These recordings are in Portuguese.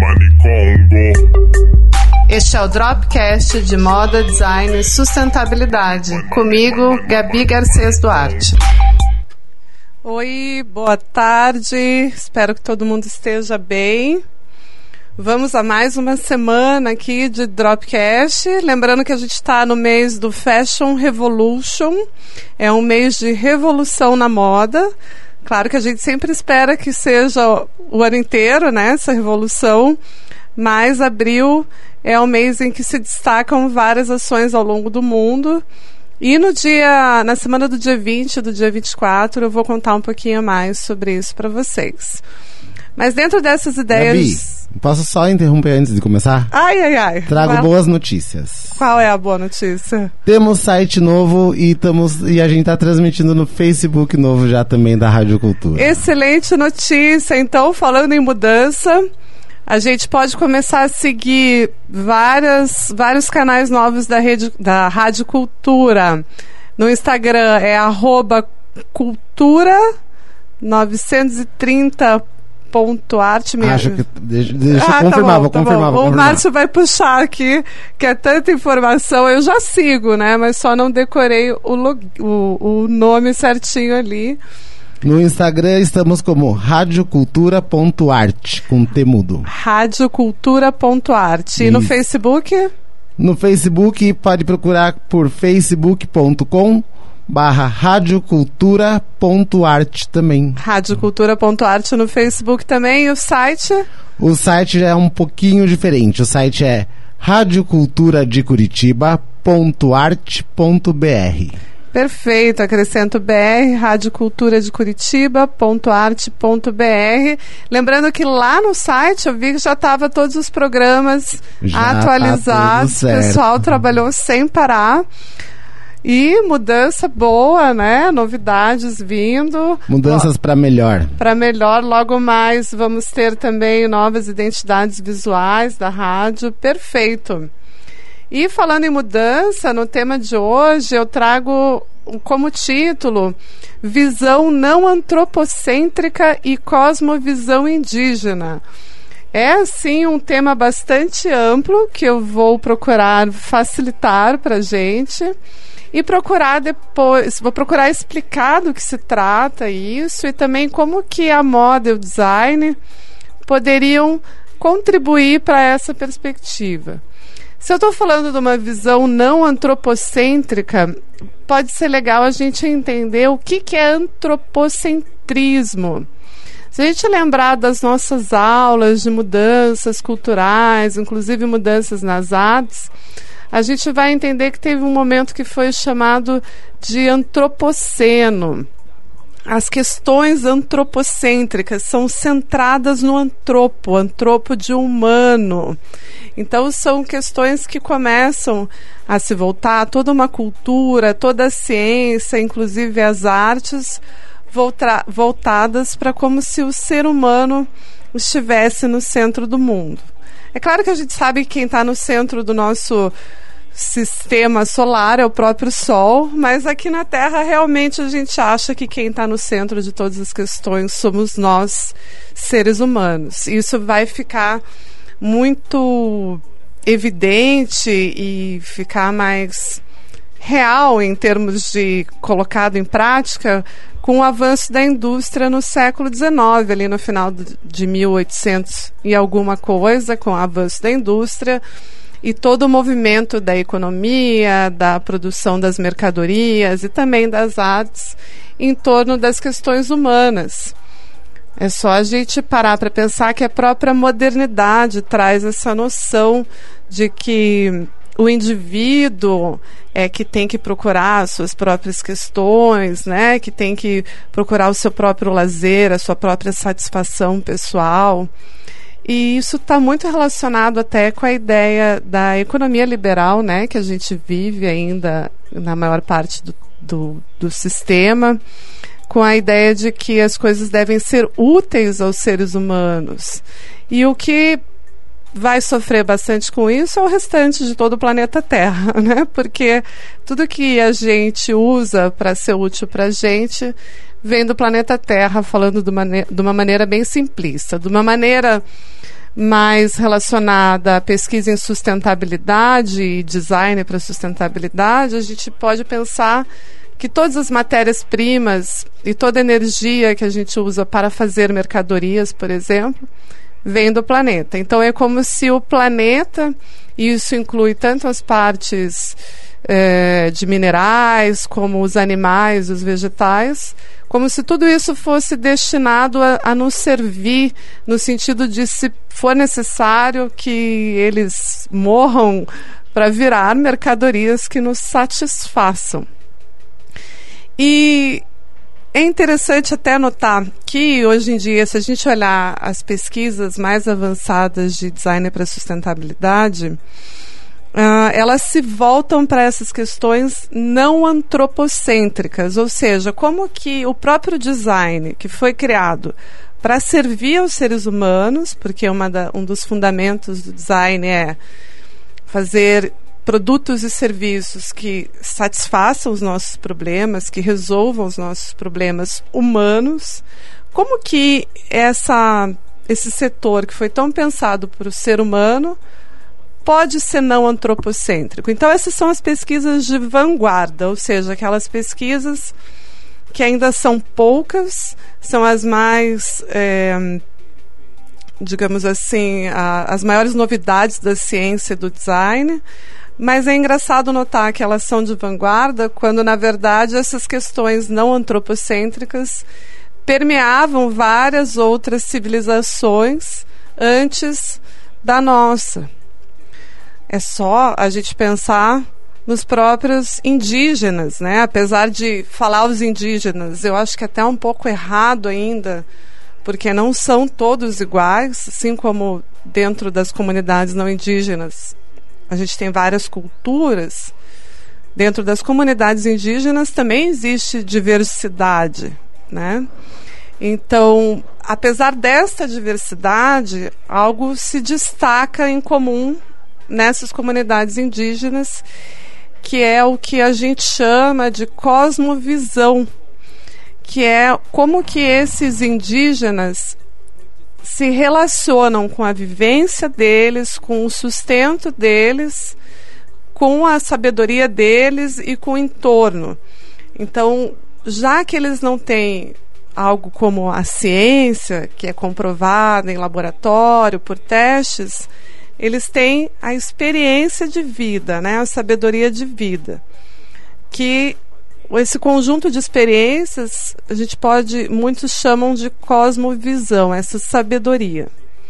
Este é o Dropcast de Moda, Design e Sustentabilidade. Comigo, Gabi Garcês Duarte. Oi, boa tarde. Espero que todo mundo esteja bem. Vamos a mais uma semana aqui de Dropcast. Lembrando que a gente está no mês do Fashion Revolution. É um mês de revolução na moda. Claro que a gente sempre espera que seja o ano inteiro, né, essa revolução. Mas abril é o mês em que se destacam várias ações ao longo do mundo. E na semana do dia 20 e do dia 24, eu vou contar um pouquinho mais sobre isso para vocês. Mas dentro dessas ideias... Gabi, posso só interromper antes de começar? Ai. Trago boas notícias. Qual é a boa notícia? Temos site novo e a gente está transmitindo no Facebook novo já também da Rádio Cultura. Excelente notícia. Então, falando em mudança... A gente pode começar a seguir vários canais novos da Rádio Cultura. No Instagram é @cultura930.art. Acho que... Deixa eu confirmar, vou confirmar. O Márcio vai puxar aqui, que é tanta informação. Eu já sigo, né? Mas só não decorei o nome certinho ali. No Instagram estamos como radiocultura.art, com T mudo. Radiocultura.art. E no Facebook? No Facebook pode procurar por facebook.com/radiocultura.art também. Radiocultura.art no Facebook também. E o site? O site já é um pouquinho diferente. O site é radioculturadecuritiba.art.br. Perfeito, acrescento BR, radioculturadecuritiba.art.br. Lembrando que lá no site eu vi que já estava todos os programas atualizados. Tá, o pessoal trabalhou sem parar. E mudança boa, né? Novidades vindo. Mudanças para melhor. Para melhor, logo mais vamos ter também novas identidades visuais da rádio. Perfeito. E falando em mudança, no tema de hoje eu trago como título Visão não antropocêntrica e cosmovisão indígena. É assim um tema bastante amplo que eu vou procurar facilitar para a gente e vou procurar explicar do que se trata isso e também como que a moda e o design poderiam contribuir para essa perspectiva. Se eu estou falando de uma visão não antropocêntrica, pode ser legal a gente entender o que é antropocentrismo. Se a gente lembrar das nossas aulas de mudanças culturais, inclusive mudanças nas artes, a gente vai entender que teve um momento que foi chamado de antropoceno. As questões antropocêntricas são centradas no antropo de humano. Então são questões que começam a se voltar a toda uma cultura, toda a ciência, inclusive as artes, voltadas para como se o ser humano estivesse no centro do mundo. É claro que a gente sabe que quem está no centro do nosso sistema solar é o próprio Sol, mas aqui na Terra realmente a gente acha que quem está no centro de todas as questões somos nós, seres humanos. Isso vai ficar muito evidente e ficar mais real em termos de colocado em prática com o avanço da indústria no século XIX, ali no final de 1800 e alguma coisa, com o avanço da indústria e todo o movimento da economia, da produção das mercadorias e também das artes em torno das questões humanas. É só a gente parar para pensar que a própria modernidade traz essa noção de que o indivíduo é que tem que procurar as suas próprias questões, né? Que tem que procurar o seu próprio lazer, a sua própria satisfação pessoal. E isso está muito relacionado até com a ideia da economia liberal, né, que a gente vive ainda na maior parte do sistema, com a ideia de que as coisas devem ser úteis aos seres humanos. E o que vai sofrer bastante com isso é o restante de todo o planeta Terra, né? Porque tudo que a gente usa para ser útil para a gente vem do planeta Terra, falando de uma maneira bem simplista, de uma maneira mais relacionada à pesquisa em sustentabilidade e design para sustentabilidade, a gente pode pensar que todas as matérias-primas e toda a energia que a gente usa para fazer mercadorias, por exemplo, vem do planeta. Então é como se o planeta, e isso inclui tanto as partes de minerais, como os animais, os vegetais, como se tudo isso fosse destinado a nos servir, no sentido de, se for necessário, que eles morram para virar mercadorias que nos satisfaçam. E é interessante até notar que, hoje em dia, se a gente olhar as pesquisas mais avançadas de design para sustentabilidade, elas se voltam para essas questões não antropocêntricas, ou seja, como que o próprio design, que foi criado para servir aos seres humanos, porque um dos fundamentos do design é fazer produtos e serviços que satisfaçam os nossos problemas, que resolvam os nossos problemas humanos, como que esse setor que foi tão pensado para o ser humano pode ser não antropocêntrico. Então essas são as pesquisas de vanguarda, ou seja, aquelas pesquisas que ainda são poucas, são as mais, digamos assim, as maiores novidades da ciência e do design, mas é engraçado notar que elas são de vanguarda quando, na verdade, essas questões não antropocêntricas permeavam várias outras civilizações antes da nossa. É só a gente pensar nos próprios indígenas, né? Apesar de falar os indígenas, eu acho que até um pouco errado ainda, porque não são todos iguais, assim como dentro das comunidades não indígenas a gente tem várias culturas. Dentro das comunidades indígenas também existe diversidade, né? Então, apesar desta diversidade, algo se destaca em comum nessas comunidades indígenas, que é o que a gente chama de cosmovisão, que é como que esses indígenas se relacionam com a vivência deles, com o sustento deles, com a sabedoria deles e com o entorno. Então, já que eles não têm algo como a ciência, que é comprovada em laboratório, por testes, eles têm a experiência de vida, né? A sabedoria de vida. Que esse conjunto de experiências, muitos chamam de cosmovisão, essa sabedoria.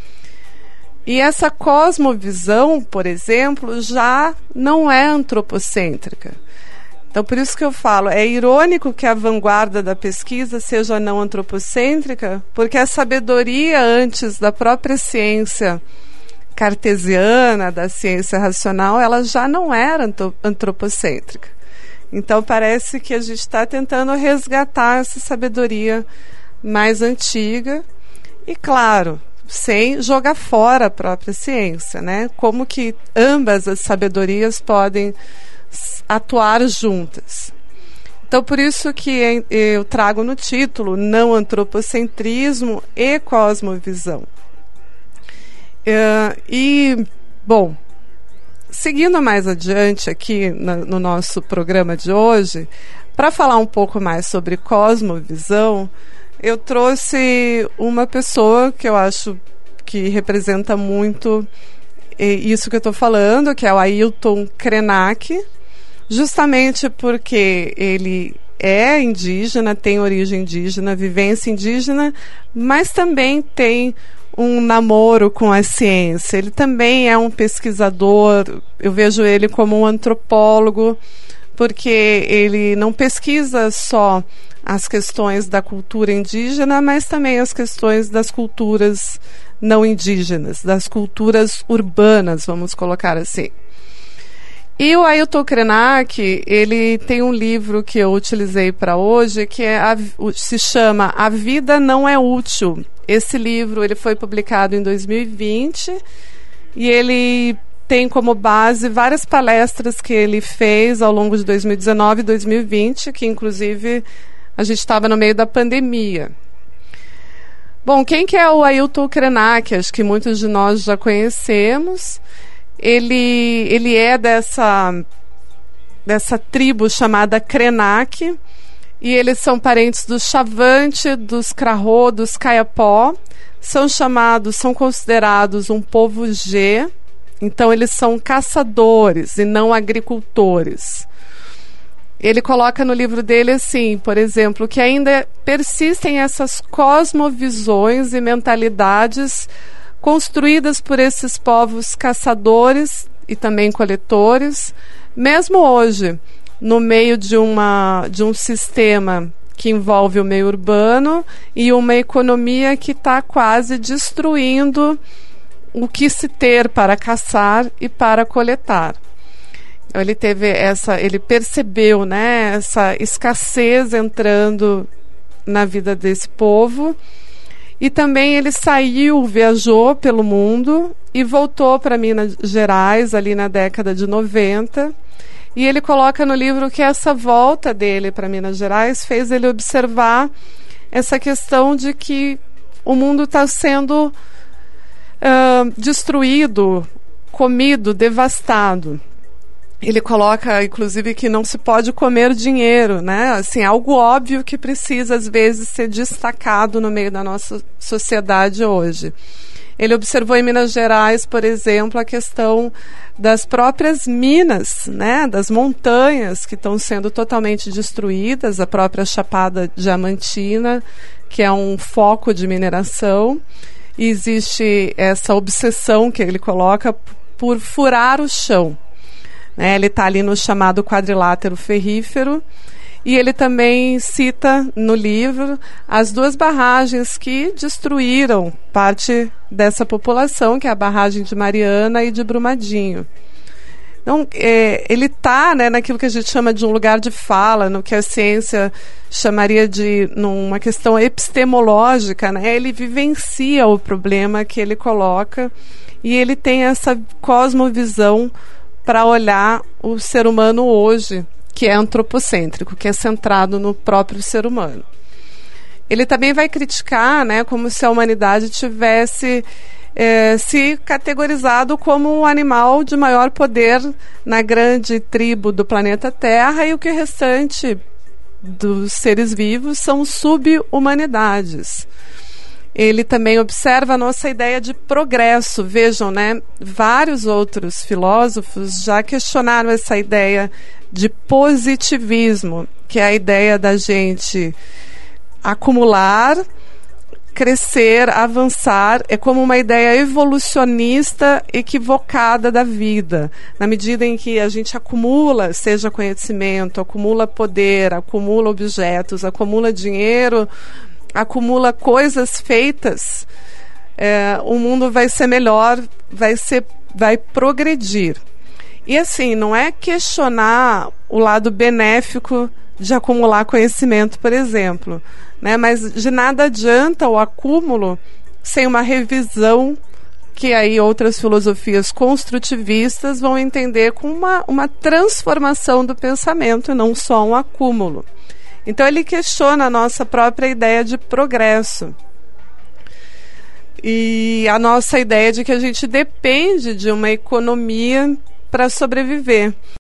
E essa cosmovisão, por exemplo, já não é antropocêntrica. Então, por isso que eu falo, é irônico que a vanguarda da pesquisa seja não antropocêntrica, porque a sabedoria antes da própria ciência cartesiana, da ciência racional, ela já não era antropocêntrica. Então parece que a gente está tentando resgatar essa sabedoria mais antiga e, claro, sem jogar fora a própria ciência, né? Como que ambas as sabedorias podem atuar juntas. Então, por isso que eu trago no título não antropocentrismo e cosmovisão. Bom, seguindo mais adiante aqui no nosso programa de hoje, para falar um pouco mais sobre cosmovisão, eu trouxe uma pessoa que eu acho que representa muito isso que eu estou falando, que é o Ailton Krenak, justamente porque ele é indígena, tem origem indígena, vivência indígena, mas também tem um namoro com a ciência. Ele também é um pesquisador, eu vejo ele como um antropólogo, porque ele não pesquisa só as questões da cultura indígena, mas também as questões das culturas não indígenas, das culturas urbanas, vamos colocar assim. E o Ailton Krenak, ele tem um livro que eu utilizei para hoje, que se chama A Vida Não é Útil. Esse livro ele foi publicado em 2020 e ele tem como base várias palestras que ele fez ao longo de 2019 e 2020, que inclusive a gente estava no meio da pandemia. Bom, quem que é o Ailton Krenak? Acho que muitos de nós já conhecemos. Ele é dessa tribo chamada Krenak, e eles são parentes dos Chavante, dos Krahô, dos Kayapó. São considerados um povo G, então eles são caçadores e não agricultores. Ele coloca no livro dele assim, por exemplo, que ainda persistem essas cosmovisões e mentalidades construídas por esses povos caçadores e também coletores, mesmo hoje, no meio de um sistema que envolve o meio urbano e uma economia que está quase destruindo o que se ter para caçar e para coletar. Ele percebeu, né, essa escassez entrando na vida desse povo, e também ele viajou pelo mundo e voltou para Minas Gerais ali na década de 90. E ele coloca no livro que essa volta dele para Minas Gerais fez ele observar essa questão de que o mundo está sendo destruído, comido, devastado. Ele coloca, inclusive, que não se pode comer dinheiro, né? Assim, algo óbvio que precisa, às vezes, ser destacado no meio da nossa sociedade hoje. Ele observou em Minas Gerais, por exemplo, a questão das próprias minas, né, das montanhas que estão sendo totalmente destruídas, a própria Chapada Diamantina, que é um foco de mineração, e existe essa obsessão que ele coloca por furar o chão. Ele está ali no chamado quadrilátero ferrífero, e ele também cita no livro as 2 barragens que destruíram parte dessa população, que é a barragem de Mariana e de Brumadinho. Então, ele está, né, naquilo que a gente chama de um lugar de fala, no que a ciência chamaria de numa questão epistemológica, né? Ele vivencia o problema que ele coloca, e ele tem essa cosmovisão para olhar o ser humano hoje, que é antropocêntrico, que é centrado no próprio ser humano. Ele também vai criticar, né, como se a humanidade tivesse se categorizado como um animal de maior poder na grande tribo do planeta Terra, e o que o restante dos seres vivos são sub-humanidades. Ele também observa a nossa ideia de progresso. Vejam, né, vários outros filósofos já questionaram essa ideia de positivismo, que é a ideia da gente acumular, crescer, avançar. É como uma ideia evolucionista equivocada da vida. Na medida em que a gente acumula, seja conhecimento, acumula poder, acumula objetos, acumula dinheiro, acumula coisas feitas, o mundo vai ser melhor, vai progredir. E assim, não é questionar o lado benéfico de acumular conhecimento, por exemplo, né? Mas de nada adianta o acúmulo sem uma revisão, que aí outras filosofias construtivistas vão entender como uma transformação do pensamento e não só um acúmulo. Então ele questiona a nossa própria ideia de progresso e a nossa ideia de que a gente depende de uma economia para sobreviver.